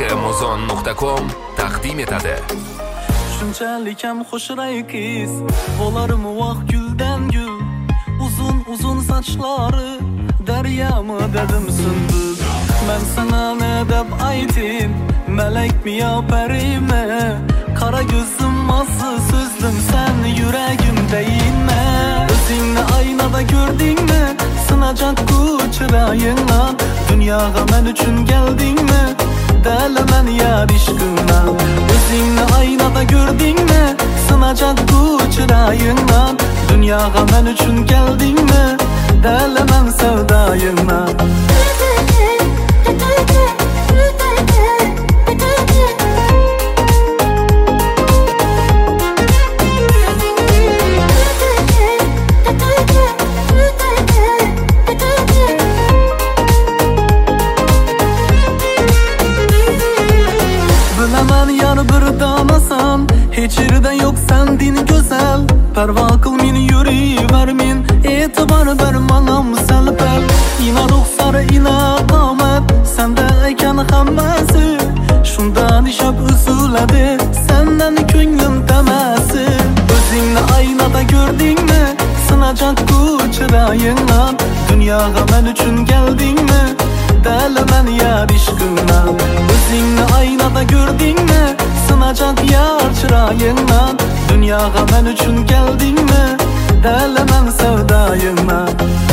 Amazon.com taqdim etadi. Shunchalik ham xushro'yqiz, bo'larmi vaq guldan gul, uzun sochlari daryami dedim sunduz. Men sana ne deb aytayim, melekmi yo perimi? Qara gözüm mazı sözlüm, sen yüreğimdeyinme. Özünle aynada gördün mü? Sınacak bu çırağından. Dünyaya men üçün geldin mi? Delemen yar işkından. Özünle aynada gördün mü? Sınacak bu çırağından. Dünyaya men üçün geldin mi? Delemen sevdayından. Bilemen yar bir danasan, hiç yerden yok sendin güzel. Perva kıl min yürü vermin, etibar ver manam selpel. İna ruhsar ina kamet, sende eken hammasi. Şundan işap üzüledi, senden könglim temesi. Özünle aynada gördün mü? Sınacak bu çırağından. Dünyaya men üçün geldin mi? Delemen yar işkından. Özünle aynada gördün mü? Sınacak yar çırağından. Dünyaya men üçün geldin mi? Delemen sevdayından.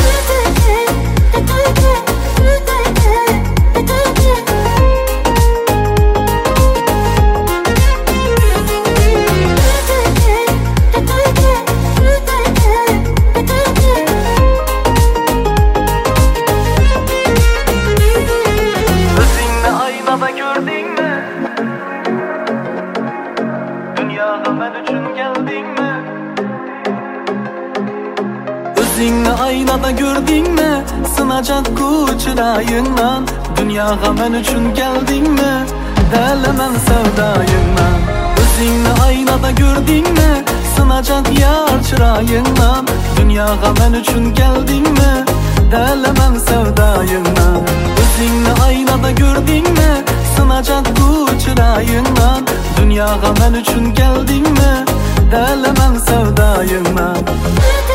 Gördün mü? Dünyaya men üçün geldin mi? Özünle aynada gördün mü? Sınacak bu çırağından. Dünyaya men üçün geldin mi? Delemen sevdayından. Özünle aynada gördün mü? Sınacak yar çırağından. Dünyaya men üçün geldin mi? Delemen sevdayından. Özünle aynada gördün mü? Sınacak bu çırağından. Dünyaya men üçün geldin mi? Delemen sevdayından.